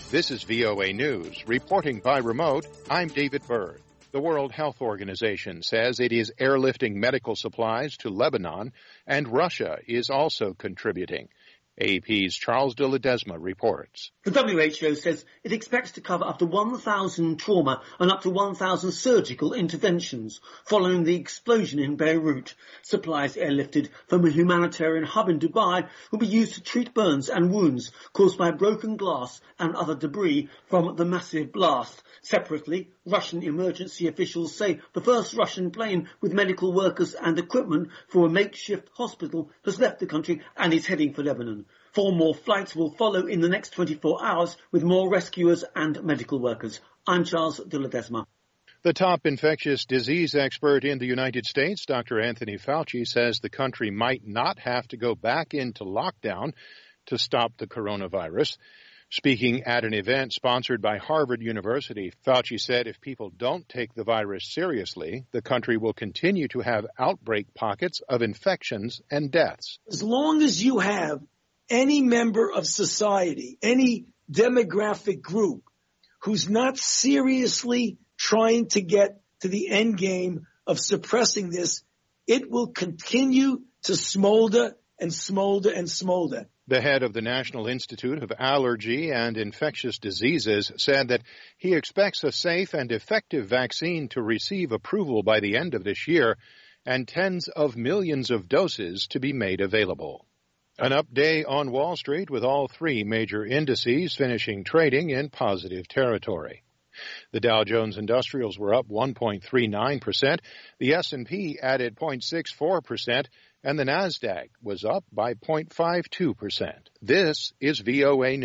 This is VOA News. Reporting by remote, I'm David Byrd. The World Health Organization says it is airlifting medical supplies to Lebanon, and Russia is also contributing. AP's Charles de Ledesma reports. The WHO says it expects to cover up to 1,000 trauma and up to 1,000 surgical interventions following the explosion in Beirut. Supplies airlifted from a humanitarian hub in Dubai will be used to treat burns and wounds caused by broken glass and other debris from the massive blast. Separately, Russian emergency officials say the first Russian plane with medical workers and equipment for a makeshift hospital has left the country and is heading for Lebanon. 4 more flights will follow in the next 24 hours with more rescuers and medical workers. I'm Charles de Ledesma. The top infectious disease expert in the United States, Dr. Anthony Fauci, says the country might not have to go back into lockdown to stop the coronavirus. Speaking at an event sponsored by Harvard University, Fauci said if people don't take the virus seriously, the country will continue to have outbreak pockets of infections and deaths. As long as you have any member of society, any demographic group who's not seriously trying to get to the end game of suppressing this, it will continue to smolder and smolder and smolder. The head of the National Institute of Allergy and Infectious Diseases said that he expects a safe and effective vaccine to receive approval by the end of this year and tens of millions of doses to be made available. An up day on Wall Street with all 3 major indices finishing trading in positive territory. The Dow Jones Industrials were up 1.39%, the S&P added 0.64%, and the Nasdaq was up by 0.52%. This is VOA News.